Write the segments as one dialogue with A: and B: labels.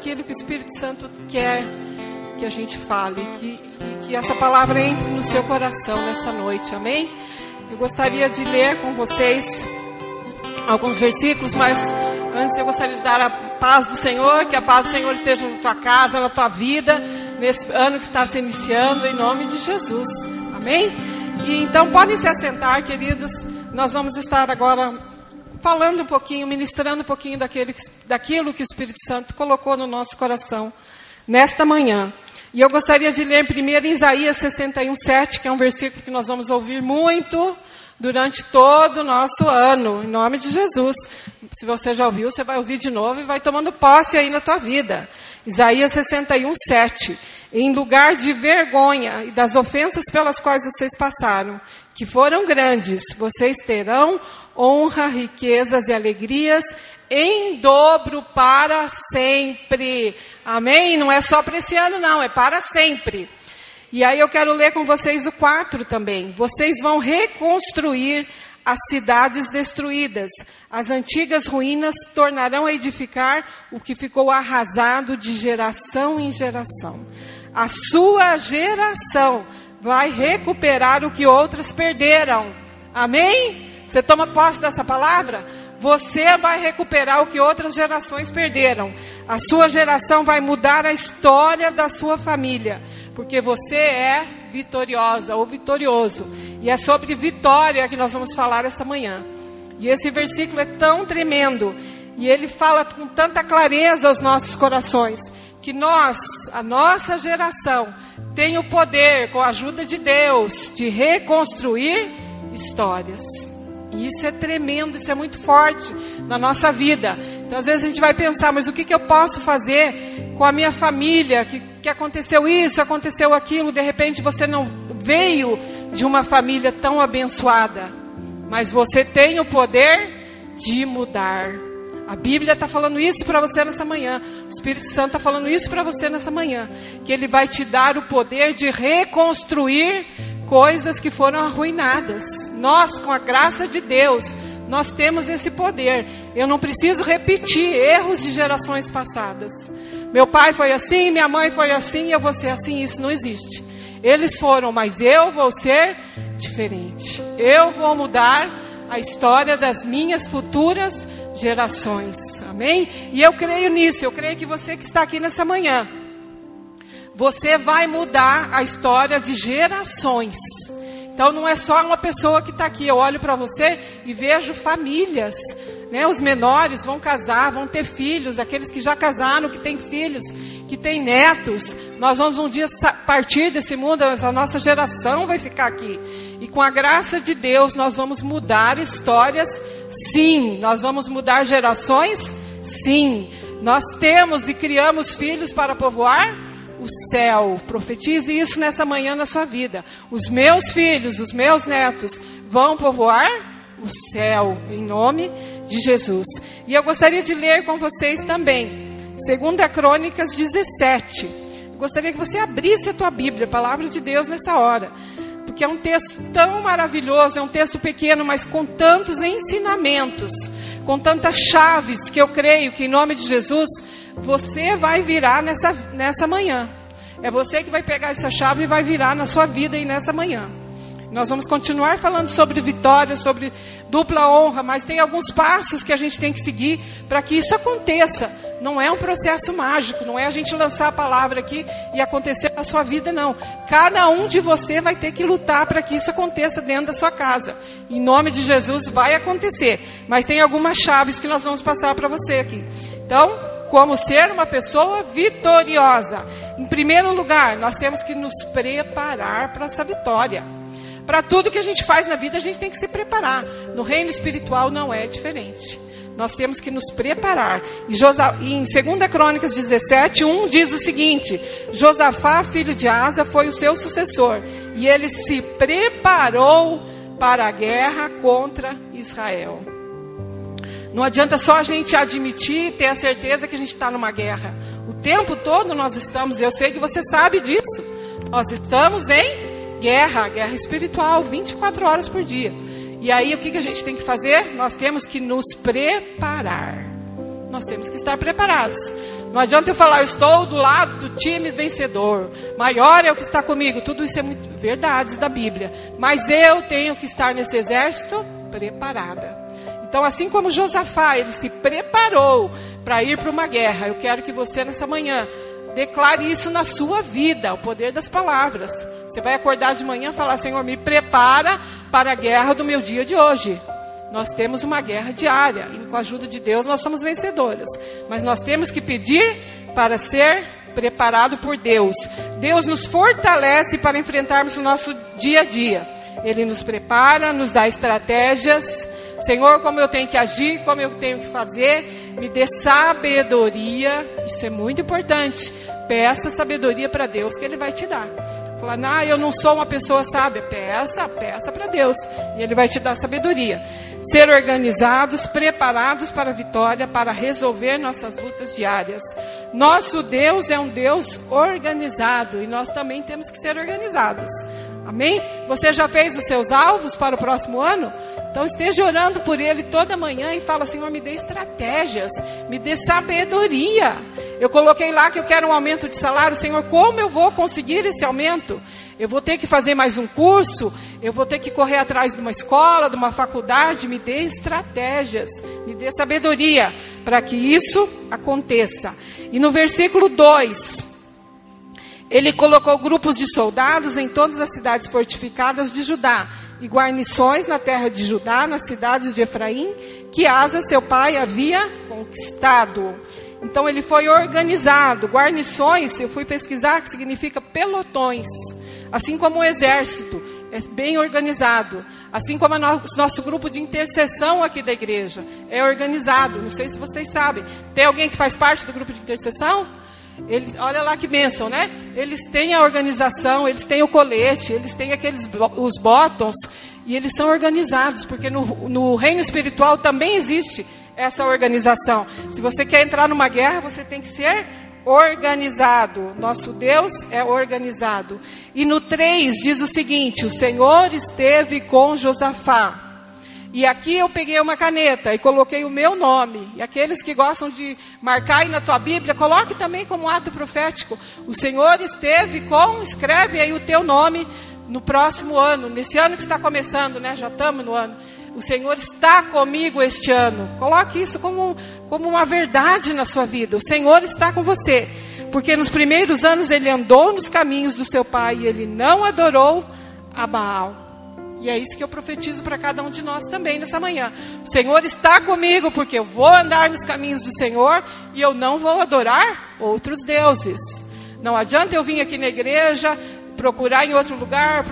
A: aquilo que o Espírito Santo quer que a gente fale, que essa palavra entre no seu coração nessa noite, amém? Eu gostaria de ler com vocês alguns versículos, mas antes eu gostaria de dar a paz do Senhor, que a paz do Senhor esteja na tua casa, na tua vida, nesse ano que está se iniciando, em nome de Jesus, amém? E então podem se assentar, queridos. Nós vamos estar agora falando um pouquinho, ministrando um pouquinho daquilo que o Espírito Santo colocou no nosso coração nesta manhã. E eu gostaria de ler primeiro em Isaías 61:7, que é um versículo que nós vamos ouvir muito durante todo o nosso ano, em nome de Jesus. Se você já ouviu, você vai ouvir de novo e vai tomando posse aí na tua vida. Isaías 61:7. Em lugar de vergonha e das ofensas pelas quais vocês passaram, que foram grandes, vocês terão honra, riquezas e alegrias em dobro para sempre. Amém? Não é só para esse ano, não, é para sempre. E aí eu quero ler com vocês o 4 também. Vocês vão reconstruir as cidades destruídas. As antigas ruínas tornarão a edificar o que ficou arrasado de geração em geração. A sua geração vai recuperar o que outras perderam. Amém? Você toma posse dessa palavra? Você vai recuperar o que outras gerações perderam. A sua geração vai mudar a história da sua família, porque você é vitoriosa ou vitorioso. E é sobre vitória que nós vamos falar essa manhã. E esse versículo é tão tremendo, e ele fala com tanta clareza aos nossos corações, que nós, a nossa geração, tem o poder, com a ajuda de Deus, de reconstruir histórias. E isso é tremendo, isso é muito forte na nossa vida. Então, às vezes a gente vai pensar, mas o que eu posso fazer com a minha família? Que aconteceu isso, aconteceu aquilo. De repente você não veio de uma família tão abençoada, mas você tem o poder de mudar. A Bíblia está falando isso para você nessa manhã. O Espírito Santo está falando isso para você nessa manhã. Que Ele vai te dar o poder de reconstruir coisas que foram arruinadas. Nós, com a graça de Deus, nós temos esse poder. Eu não preciso repetir erros de gerações passadas. Meu pai foi assim, minha mãe foi assim, eu vou ser assim. Isso não existe. Eles foram, mas eu vou ser diferente. Eu vou mudar a história das minhas futuras gerações. Amém? E eu creio nisso. Eu creio que você que está aqui nessa manhã, você vai mudar a história de gerações. Então não é só uma pessoa que está aqui. Eu olho para você e vejo famílias, né? Os menores vão casar, vão ter filhos. Aqueles que já casaram, que têm filhos, que têm netos. Nós vamos um dia partir desse mundo, mas a nossa geração vai ficar aqui. E com a graça de Deus nós vamos mudar histórias, sim. Nós vamos mudar gerações, sim. Nós temos e criamos filhos para povoar o céu. Profetize isso nessa manhã na sua vida. Os meus filhos, os meus netos vão povoar o céu, em nome de Jesus. E eu gostaria de ler com vocês também 2 Crônicas 17. Eu gostaria que você abrisse a tua Bíblia, a palavra de Deus nessa hora, porque é um texto tão maravilhoso, é um texto pequeno, mas com tantos ensinamentos, com tantas chaves, que eu creio que em nome de Jesus você vai virar nessa manhã. É você que vai pegar essa chave e vai virar na sua vida e nessa manhã. Nós vamos continuar falando sobre vitória, sobre dupla honra, mas tem alguns passos que a gente tem que seguir para que isso aconteça. Não é um processo mágico, não é a gente lançar a palavra aqui e acontecer na sua vida, não. Cada um de você vai ter que lutar para que isso aconteça dentro da sua casa. Em nome de Jesus vai acontecer. Mas tem algumas chaves que nós vamos passar para você aqui. Então, como ser uma pessoa vitoriosa. Em primeiro lugar, nós temos que nos preparar para essa vitória. Para tudo que a gente faz na vida, a gente tem que se preparar. No reino espiritual não é diferente. Nós temos que nos preparar. E em 2 Crônicas 17, 1 diz o seguinte: Josafá, filho de Asa, foi o seu sucessor, e ele se preparou para a guerra contra Israel. Não adianta só a gente admitir, ter a certeza que a gente está numa guerra. O tempo todo nós estamos, eu sei que você sabe disso. Nós estamos em guerra espiritual, 24 horas por dia. E aí o que a gente tem que fazer? Nós temos que nos preparar. nós temos que estar preparados. Não adianta eu falar, eu estou do lado do time vencedor, maior é o que está comigo. Tudo isso é muito verdades da Bíblia. Mas eu tenho que estar nesse exército preparada. Então, assim como Josafá, ele se preparou para ir para uma guerra. Eu quero que você, nessa manhã, declare isso na sua vida, o poder das palavras. Você vai acordar de manhã e falar, Senhor, me prepara para a guerra do meu dia de hoje. Nós temos uma guerra diária, e com a ajuda de Deus nós somos vencedoras. Mas nós temos que pedir para ser preparado por Deus. Deus nos fortalece para enfrentarmos o nosso dia a dia. Ele nos prepara, nos dá estratégias. Senhor, como eu tenho que agir, como eu tenho que fazer, me dê sabedoria. Isso é muito importante. Peça sabedoria para Deus que Ele vai te dar. Falar, eu não sou uma pessoa sábia. Peça para Deus e Ele vai te dar sabedoria. Ser organizados, preparados para a vitória, para resolver nossas lutas diárias. Nosso Deus é um Deus organizado e nós também temos que ser organizados. Amém? Você já fez os seus alvos para o próximo ano? Então esteja orando por ele toda manhã e fala, Senhor, me dê estratégias, me dê sabedoria. Eu coloquei lá que eu quero um aumento de salário. Senhor, como eu vou conseguir esse aumento? Eu vou ter que fazer mais um curso? Eu vou ter que correr atrás de uma escola, de uma faculdade? Me dê estratégias, me dê sabedoria para que isso aconteça. E no versículo 2... ele colocou grupos de soldados em todas as cidades fortificadas de Judá e guarnições na terra de Judá, nas cidades de Efraim, que Asa, seu pai, havia conquistado. Então ele foi organizado. Guarnições, eu fui pesquisar, que significa pelotões. Assim como o exército, é bem organizado. Assim como o nosso grupo de intercessão aqui da igreja, é organizado. Não sei se vocês sabem. Tem alguém que faz parte do grupo de intercessão? Eles, olha lá que bênção, né? Eles têm a organização, eles têm o colete, eles têm os bottoms, e eles são organizados, porque no reino espiritual também existe essa organização. Se você quer entrar numa guerra, você tem que ser organizado. Nosso Deus é organizado. E no 3 diz o seguinte: o Senhor esteve com Josafá. E aqui eu peguei uma caneta e coloquei o meu nome. E aqueles que gostam de marcar aí na tua Bíblia, coloque também como ato profético. O Senhor esteve com, escreve aí o teu nome no próximo ano. Nesse ano que está começando, né? Já estamos no ano. O Senhor está comigo este ano. Coloque isso como uma verdade na sua vida. O Senhor está com você. Porque nos primeiros anos ele andou nos caminhos do seu pai e ele não adorou a Baal. E é isso que eu profetizo para cada um de nós também nessa manhã. O Senhor está comigo porque eu vou andar nos caminhos do Senhor e eu não vou adorar outros deuses. Não adianta eu vir aqui na igreja, procurar em outro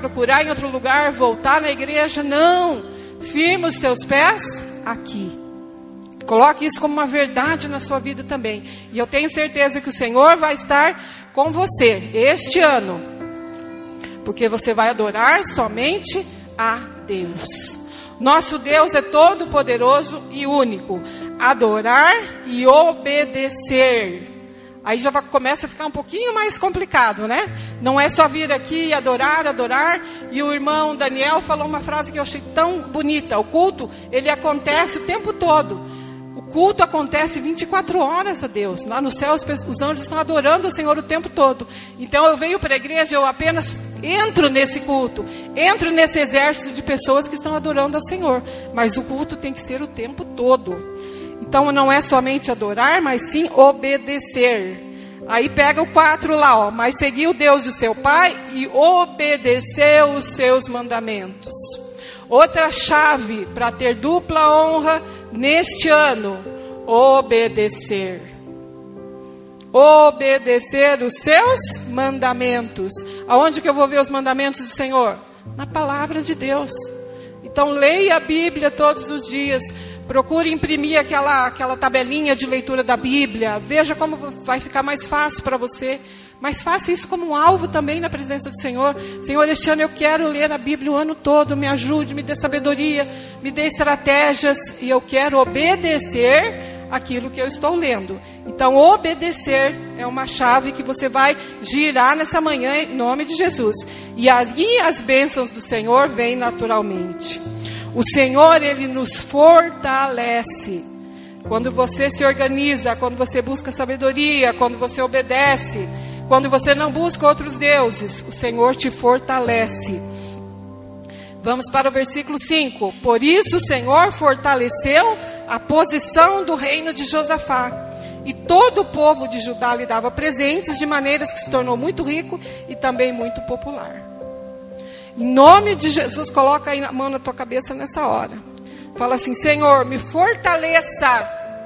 A: lugar, voltar na igreja. Não. Firma os teus pés aqui. Coloque isso como uma verdade na sua vida também. E eu tenho certeza que o Senhor vai estar com você este ano. Porque você vai adorar somente a Deus. Nosso Deus é todo poderoso e único. Adorar e obedecer. Aí já começa a ficar um pouquinho mais complicado, né? Não é só vir aqui e adorar. E o irmão Daniel falou uma frase que eu achei tão bonita. O culto, ele acontece o tempo todo. O culto acontece 24 horas a Deus. Lá no céu os anjos estão adorando o Senhor o tempo todo. Então eu venho para a igreja, eu apenas entro nesse culto. Entro nesse exército de pessoas que estão adorando ao Senhor. Mas o culto tem que ser o tempo todo. Então não é somente adorar, mas sim obedecer. Aí pega o 4 lá, ó. Mas seguiu o Deus do seu pai e obedeceu os seus mandamentos. Outra chave para ter dupla honra neste ano: obedecer. Obedecer os seus mandamentos. Aonde que eu vou ver os mandamentos do Senhor? Na palavra de Deus. Então leia a Bíblia todos os dias. Procure imprimir aquela tabelinha de leitura da Bíblia. Veja como vai ficar mais fácil para você. Mas faça isso como um alvo também na presença do Senhor. Senhor, este ano eu quero ler a Bíblia o ano todo. Me ajude, me dê sabedoria, me dê estratégias. E eu quero obedecer aquilo que eu estou lendo. Então, obedecer é uma chave que você vai girar nessa manhã em nome de Jesus. E aí as bênçãos do Senhor vêm naturalmente. O Senhor, Ele nos fortalece. quando você se organiza, quando você busca sabedoria, quando você obedece, quando você não busca outros deuses, o Senhor te fortalece. Vamos para o versículo 5. Por isso o Senhor fortaleceu a posição do reino de Josafá. E todo o povo de Judá lhe dava presentes, de maneiras que se tornou muito rico e também muito popular. Em nome de Jesus, coloca aí a mão na tua cabeça nessa hora. Fala assim: Senhor, me fortaleça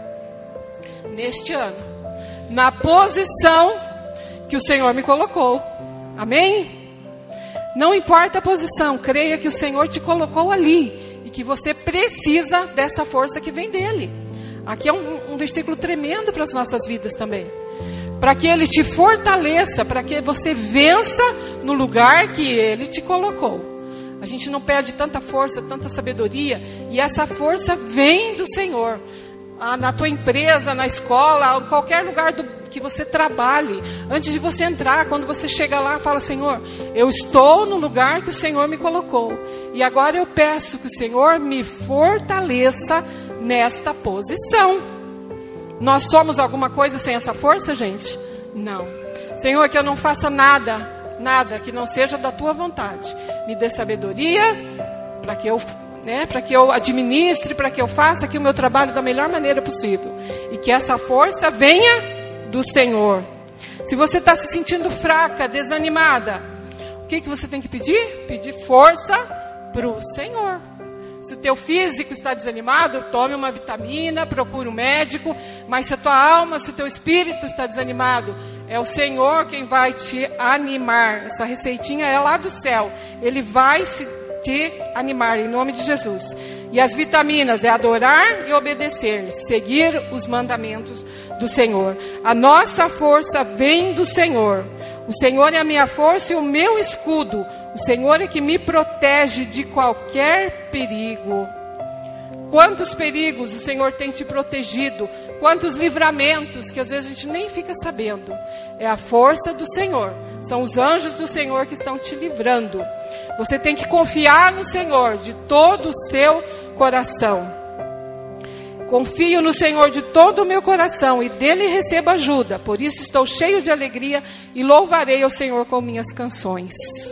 A: neste ano, na posição que o Senhor me colocou. Amém? Não importa a posição, creia que o Senhor te colocou ali e que você precisa dessa força que vem dele. Aqui é um versículo tremendo para as nossas vidas também. Para que ele te fortaleça, para que você vença no lugar que ele te colocou. A gente não perde tanta força, tanta sabedoria, e essa força vem do Senhor. Na tua empresa, na escola, em qualquer lugar que você trabalhe, antes de você entrar, quando você chega lá, fala: Senhor, eu estou no lugar que o Senhor me colocou, e agora eu peço que o Senhor me fortaleça nesta posição. Nós somos alguma coisa sem essa força, gente? Não. Senhor, que eu não faça nada que não seja da tua vontade. Me dê sabedoria para que eu administre, para que eu faça aqui o meu trabalho da melhor maneira possível. E que essa força venha do Senhor. Se você está se sentindo fraca, desanimada, o que você tem que pedir? Pedir força para o Senhor. Se o teu físico está desanimado, tome uma vitamina, procure um médico. Mas se a tua alma, se o teu espírito está desanimado, é o Senhor quem vai te animar. Essa receitinha é lá do céu. Ele vai te animar em nome de Jesus. E as vitaminas é adorar e obedecer, seguir os mandamentos do Senhor. A nossa força vem do Senhor. O Senhor é a minha força e o meu escudo. O Senhor é que me protege de qualquer perigo. Quantos perigos o Senhor tem te protegido, quantos livramentos que às vezes a gente nem fica sabendo. É a força do Senhor, são os anjos do Senhor que estão te livrando. Você tem que confiar no Senhor de todo o seu coração. Confio no Senhor de todo o meu coração e dele recebo ajuda. Por isso estou cheio de alegria e louvarei ao Senhor com minhas canções.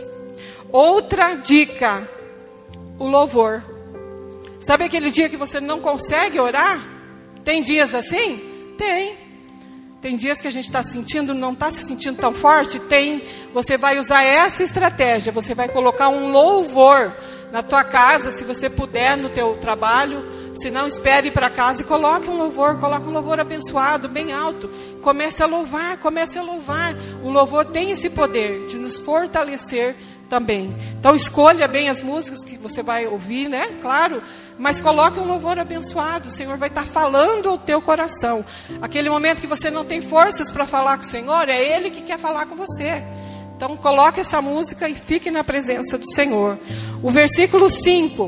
A: Outra dica, o louvor. Sabe aquele dia que você não consegue orar? Tem dias assim? Tem. Tem dias que a gente está sentindo, não está se sentindo tão forte? Tem. Você vai usar essa estratégia. Você vai colocar um louvor na tua casa, se você puder, no teu trabalho. Se não, espere ir para casa e coloque um louvor abençoado, bem alto. Comece a louvar. O louvor tem esse poder de nos fortalecer também. Então escolha bem as músicas que você vai ouvir, né? Claro, mas coloque um louvor abençoado. O Senhor vai estar falando ao teu coração. Aquele momento que você não tem forças para falar com o Senhor, é Ele que quer falar com você. Então coloque essa música e fique na presença do Senhor. O versículo 5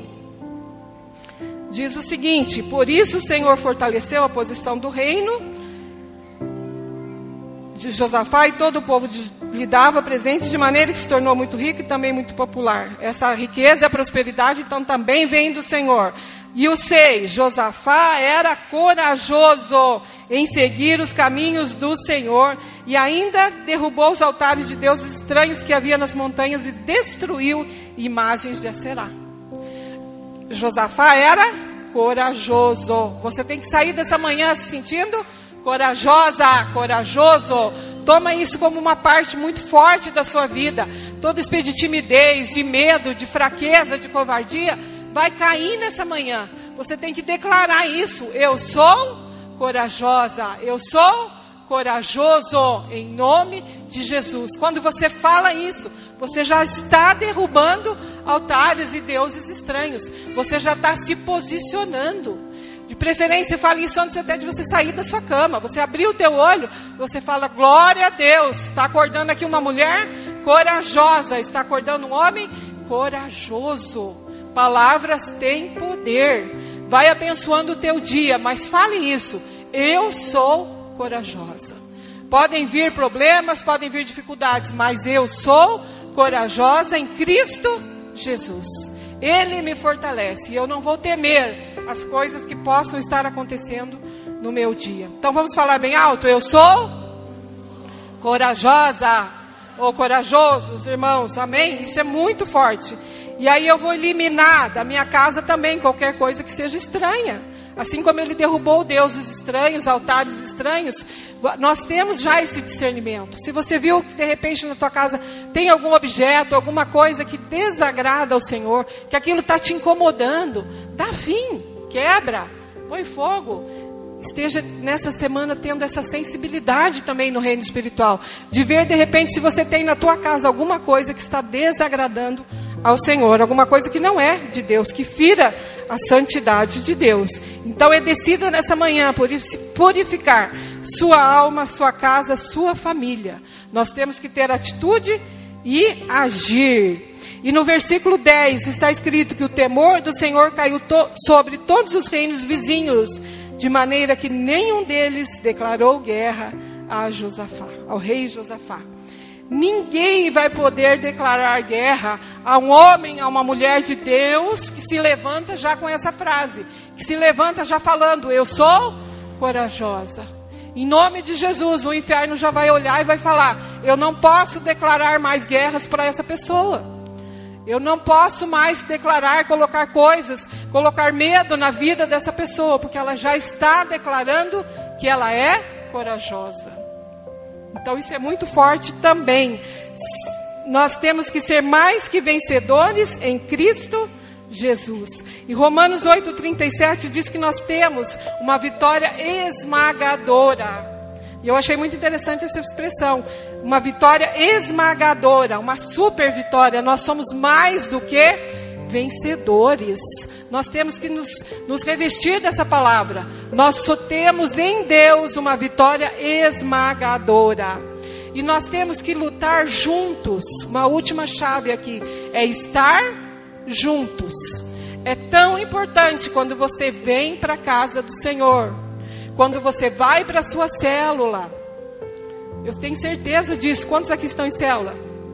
A: diz o seguinte: por isso o Senhor fortaleceu a posição do reino de Josafá, e todo o povo lhe dava presentes, de maneira que se tornou muito rico e também muito popular. Essa riqueza e a prosperidade então também vem do Senhor. E o 6, Josafá era corajoso em seguir os caminhos do Senhor, e ainda derrubou os altares de deuses estranhos que havia nas montanhas e destruiu imagens de Aserá. Josafá era corajoso. Você tem que sair dessa manhã se sentindo corajoso. Toma isso como uma parte muito forte da sua vida. Todo espírito de timidez, de medo, de fraqueza, de covardia vai cair nessa manhã. Você tem que declarar isso: eu sou corajosa, eu sou corajoso, em nome de Jesus. Quando você fala isso, você já está derrubando altares e deuses estranhos. Você já está se posicionando. De preferência, fale isso antes até de você sair da sua cama. Você abrir o teu olho, você fala: glória a Deus. Está acordando aqui uma mulher corajosa. Está acordando um homem corajoso. Palavras têm poder. Vai abençoando o teu dia, mas fale isso: eu sou corajosa. Podem vir problemas, podem vir dificuldades, mas eu sou corajosa em Cristo Jesus. Ele me fortalece e eu não vou temer as coisas que possam estar acontecendo no meu dia. Então vamos falar bem alto. Eu sou corajosa ou corajosos, irmãos. Amém? Isso é muito forte. E aí eu vou eliminar da minha casa também qualquer coisa que seja estranha. Assim como ele derrubou deuses estranhos, altares estranhos, nós temos já esse discernimento. Se você viu que de repente na tua casa tem algum objeto, alguma coisa que desagrada ao Senhor, que aquilo está te incomodando, dá fim, quebra, põe fogo. Esteja nessa semana tendo essa sensibilidade também no reino espiritual, de ver de repente se você tem na tua casa alguma coisa que está desagradando ao Senhor, alguma coisa que não é de Deus, que fira a santidade de Deus. Então decida nessa manhã purificar sua alma, sua casa, sua família. Nós temos que ter atitude e agir. E no versículo 10 está escrito que o temor do Senhor caiu sobre todos os reinos vizinhos, de maneira que nenhum deles declarou guerra a Josafá, ao rei Josafá. Ninguém vai poder declarar guerra a um homem, a uma mulher de Deus que se levanta já com essa frase, que se levanta já falando, eu sou corajosa. Em nome de Jesus, o inferno já vai olhar e vai falar, eu não posso declarar mais guerras para essa pessoa. Eu não posso mais declarar, colocar coisas, colocar medo na vida dessa pessoa, porque ela já está declarando que ela é corajosa. Então isso é muito forte também. Nós temos que ser mais que vencedores em Cristo Jesus. E Romanos 8:37 diz que nós temos uma vitória esmagadora. E eu achei muito interessante essa expressão. Uma vitória esmagadora, uma super vitória. Nós somos mais do que vencedores. Nós temos que nos revestir dessa palavra. Nós só temos em Deus uma vitória esmagadora. E nós temos que lutar juntos. Uma última chave aqui é estar juntos. É tão importante quando você vem para a casa do Senhor, quando você vai para a sua célula. Eu tenho certeza disso. Quantos aqui estão em célula?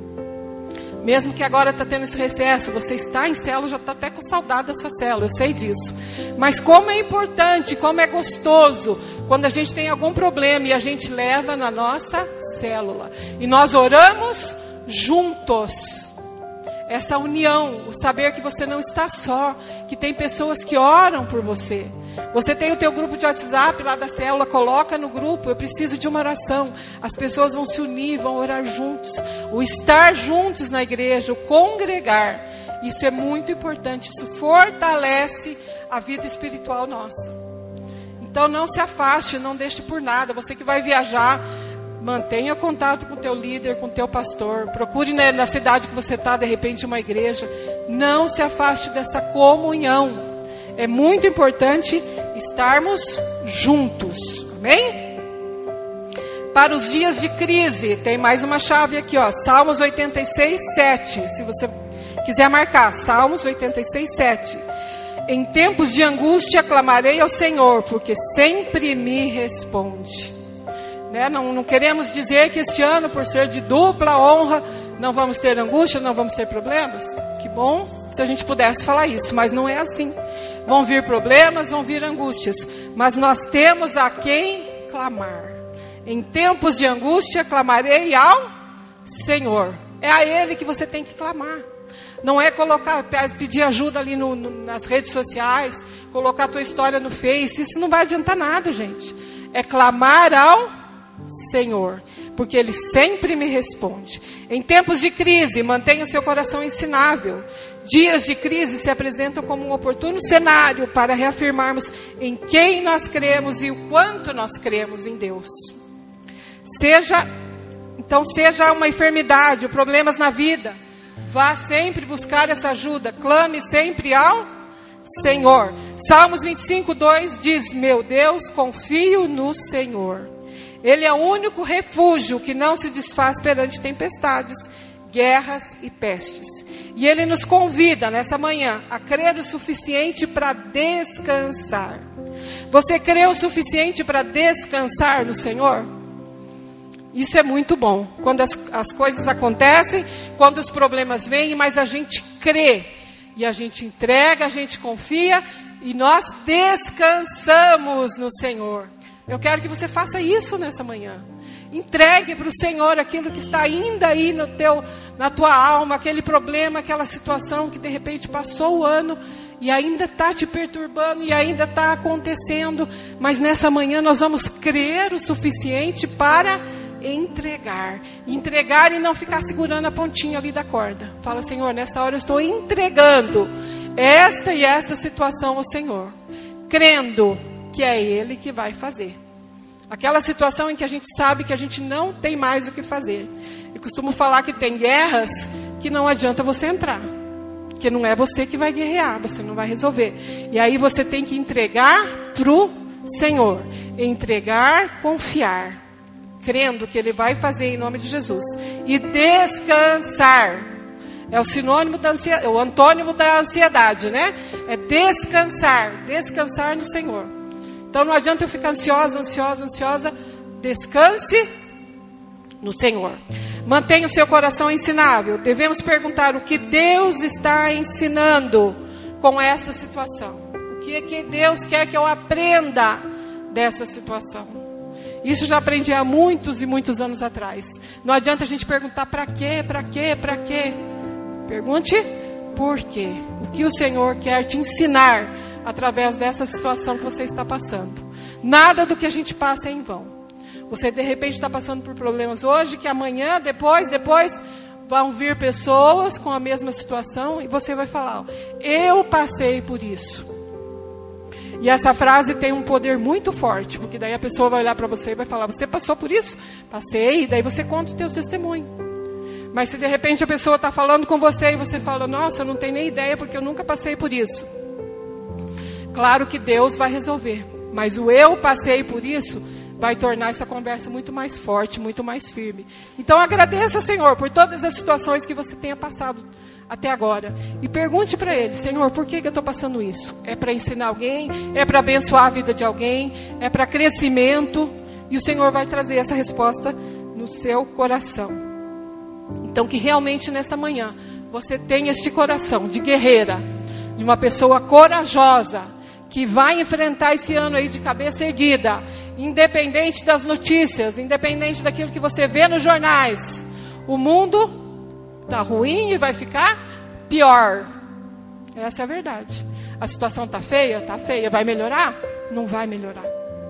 A: Mesmo que agora está tendo esse recesso, você está em célula, já está até com saudade da sua célula, eu sei disso. Mas como é importante, como é gostoso, quando a gente tem algum problema e a gente leva na nossa célula. E nós oramos juntos. Essa união, o saber que você não está só, que tem pessoas que oram por você. Você tem o teu grupo de WhatsApp lá da célula, coloca no grupo, eu preciso de uma oração. As pessoas vão se unir, vão orar juntos. O estar juntos na igreja, o congregar, isso é muito importante, isso fortalece a vida espiritual nossa. Então não se afaste, não deixe por nada. Você que vai viajar, mantenha contato com o teu líder, com o teu pastor. Procure na cidade que você está, de repente, uma igreja. Não se afaste dessa comunhão. É muito importante estarmos juntos. Amém? Para os dias de crise, tem mais uma chave aqui, ó. Salmos 86:7. Se você quiser marcar, Salmos 86:7. Em tempos de angústia clamarei ao Senhor, porque sempre me responde. Né? Não queremos dizer que este ano, por ser de dupla honra, não vamos ter angústia, não vamos ter problemas. Que bom se a gente pudesse falar isso, mas não é assim. Vão vir problemas, vão vir angústias, mas nós temos a quem clamar. Em tempos de angústia clamarei ao Senhor. É a Ele que você tem que clamar. Não é pedir ajuda ali nas redes sociais, colocar a tua história no Face. Isso não vai adiantar nada, gente. É clamar ao Senhor, porque Ele sempre me responde. Em tempos de crise, mantenha o seu coração ensinável. Dias de crise se apresentam como um oportuno cenário para reafirmarmos em quem nós cremos e o quanto nós cremos em Deus. Seja uma enfermidade ou problemas na vida, vá sempre buscar essa ajuda. Clame sempre ao Senhor. Salmos 25:2 diz: meu Deus, confio no Senhor. Ele é o único refúgio que não se desfaz perante tempestades, guerras e pestes. E Ele nos convida nessa manhã a crer o suficiente para descansar. Você crê o suficiente para descansar no Senhor? Isso é muito bom. Quando as coisas acontecem, quando os problemas vêm, mas a gente crê. E a gente entrega, a gente confia e nós descansamos no Senhor. Eu quero que você faça isso nessa manhã. Entregue para o Senhor aquilo que está ainda aí na tua alma, aquele problema, aquela situação que de repente passou o ano e ainda está te perturbando e ainda está acontecendo. Mas nessa manhã nós vamos crer o suficiente para entregar. Entregar e não ficar segurando a pontinha ali da corda. Fala, Senhor, nesta hora eu estou entregando esta e esta situação ao Senhor, crendo que é Ele que vai fazer. Aquela situação em que a gente sabe que a gente não tem mais o que fazer. Eu costumo falar que tem guerras que não adianta você entrar, que não é você que vai guerrear, você não vai resolver. E aí você tem que entregar para o Senhor. Entregar, confiar, crendo que Ele vai fazer em nome de Jesus. E descansar. É o sinônimo da ansiedade, o antônimo da ansiedade, né? É descansar, descansar no Senhor. Então não adianta eu ficar ansiosa. Descanse no Senhor. Mantenha o seu coração ensinável. Devemos perguntar o que Deus está ensinando com essa situação. O que Deus quer que eu aprenda dessa situação. Isso já aprendi há muitos e muitos anos atrás. Não adianta a gente perguntar para quê. Pergunte por quê. O que o Senhor quer te ensinar através dessa situação que você está passando. Nada do que a gente passa é em vão. Você de repente está passando por problemas hoje, que amanhã, depois vão vir pessoas com a mesma situação e você vai falar, eu passei por isso. E essa frase tem um poder muito forte, porque daí a pessoa vai olhar para você e vai falar, você passou por isso? Passei, e daí você conta o teu testemunho. Mas se de repente a pessoa está falando com você e você fala, nossa, eu não tenho nem ideia porque eu nunca passei por isso. Claro que Deus vai resolver, mas o eu passei por isso vai tornar essa conversa muito mais forte, muito mais firme. Então agradeça ao Senhor por todas as situações que você tenha passado até agora. E pergunte para Ele, Senhor, por que eu estou passando isso? É para ensinar alguém? É para abençoar a vida de alguém? É para crescimento? E o Senhor vai trazer essa resposta no seu coração. Então que realmente nessa manhã você tenha este coração de guerreira, de uma pessoa corajosa, que vai enfrentar esse ano aí de cabeça erguida, independente das notícias, independente daquilo que você vê nos jornais. O mundo está ruim e vai ficar pior. Essa é a verdade. A situação está feia? Está feia. Vai melhorar? Não vai melhorar.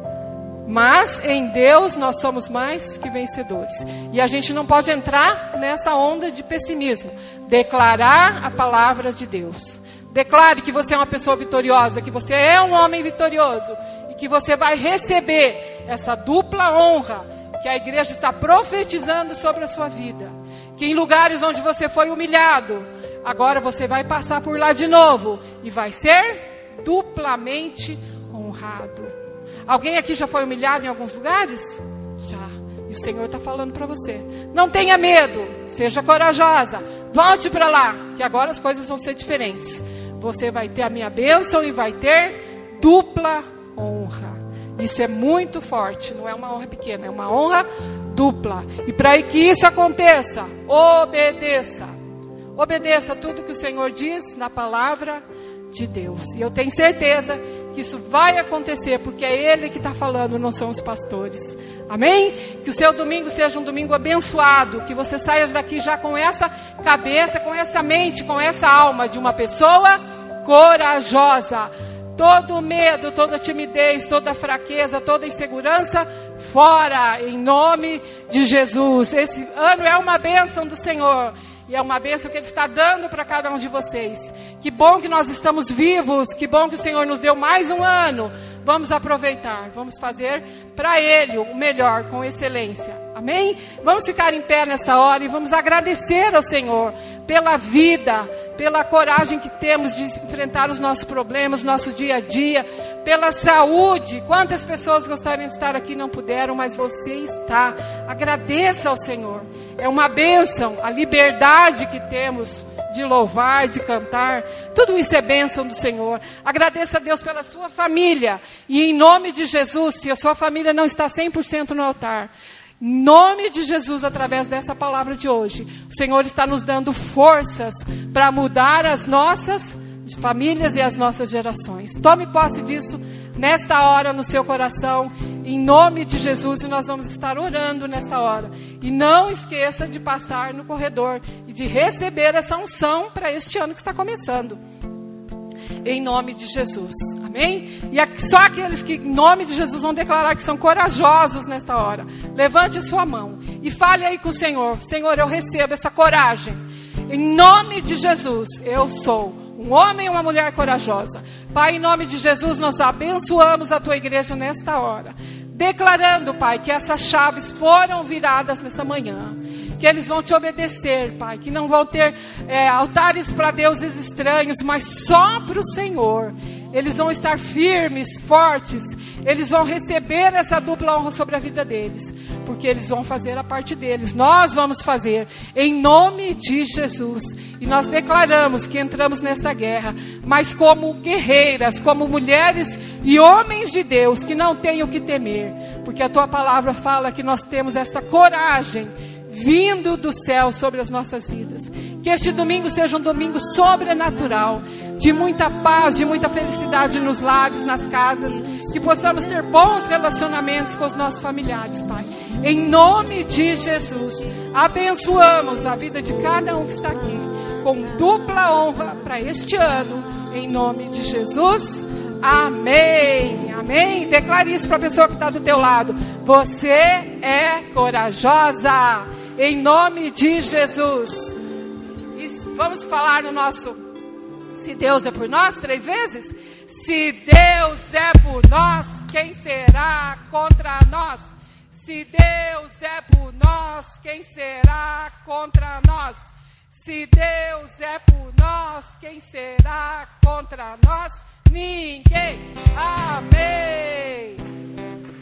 A: Mas em Deus nós somos mais que vencedores. E a gente não pode entrar nessa onda de pessimismo. Declarar a palavra de Deus. Declare que você é uma pessoa vitoriosa, que você é um homem vitorioso e que você vai receber essa dupla honra que a igreja está profetizando sobre a sua vida. Que em lugares onde você foi humilhado, agora você vai passar por lá de novo e vai ser duplamente honrado. Alguém aqui já foi humilhado em alguns lugares? Já. E o Senhor está falando para você. Não tenha medo, seja corajosa, volte para lá, que agora as coisas vão ser diferentes. Você vai ter a minha bênção e vai ter dupla honra. Isso é muito forte, não é uma honra pequena, é uma honra dupla. E para que isso aconteça, obedeça. Obedeça tudo que o Senhor diz na palavra de Deus. E eu tenho certeza que isso vai acontecer, porque é Ele que está falando, não são os pastores. Amém? Que o seu domingo seja um domingo abençoado, que você saia daqui já com essa cabeça, com essa mente, com essa alma de uma pessoa corajosa. Todo medo, toda timidez, toda fraqueza, toda insegurança, fora, em nome de Jesus. Esse ano é uma bênção do Senhor. E é uma bênção que Ele está dando para cada um de vocês. Que bom que nós estamos vivos. Que bom que o Senhor nos deu mais um ano. Vamos aproveitar. Vamos fazer para Ele o melhor, com excelência. Amém? Vamos ficar em pé nessa hora e vamos agradecer ao Senhor pela vida, pela coragem que temos de enfrentar os nossos problemas, nosso dia a dia, pela saúde. Quantas pessoas gostariam de estar aqui e não puderam, mas você está. Agradeça ao Senhor. É uma bênção, a liberdade que temos de louvar, de cantar. Tudo isso é bênção do Senhor. Agradeça a Deus pela sua família. E em nome de Jesus, se a sua família não está 100% no altar, em nome de Jesus, através dessa palavra de hoje, o Senhor está nos dando forças para mudar as nossas famílias e as nossas gerações. Tome posse disso nesta hora no seu coração em nome de Jesus, e nós vamos estar orando nesta hora. E não esqueça de passar no corredor e de receber essa unção para este ano que está começando. Em nome de Jesus, amém? E só aqueles que, em nome de Jesus, vão declarar que são corajosos nesta hora. Levante a sua mão e fale aí com o Senhor. Senhor, eu recebo essa coragem. Em nome de Jesus, eu sou um homem e uma mulher corajosa. Pai, em nome de Jesus, nós abençoamos a tua igreja nesta hora. Declarando, Pai, que essas chaves foram viradas nesta manhã. Que eles vão te obedecer, Pai. Que não vão ter altares para deuses estranhos, mas só para o Senhor. Eles vão estar firmes, fortes. Eles vão receber essa dupla honra sobre a vida deles. Porque eles vão fazer a parte deles. Nós vamos fazer em nome de Jesus. E nós declaramos que entramos nesta guerra, mas como guerreiras, como mulheres e homens de Deus, que não têm o que temer. Porque a tua palavra fala que nós temos essa coragem vindo do céu sobre as nossas vidas. Que este domingo seja um domingo sobrenatural, de muita paz, de muita felicidade nos lares, nas casas, que possamos ter bons relacionamentos com os nossos familiares, Pai. Em nome de Jesus, abençoamos a vida de cada um que está aqui, com dupla honra para este ano, em nome de Jesus. Amém, amém. Declare isso para a pessoa que está do teu lado. Você é corajosa, em nome de Jesus. E vamos falar no nosso se Deus é por nós 3 vezes. Se Deus é por nós, quem será contra nós? Se Deus é por nós, quem será contra nós? Se Deus é por nós, quem será contra nós? Ninguém. Amém.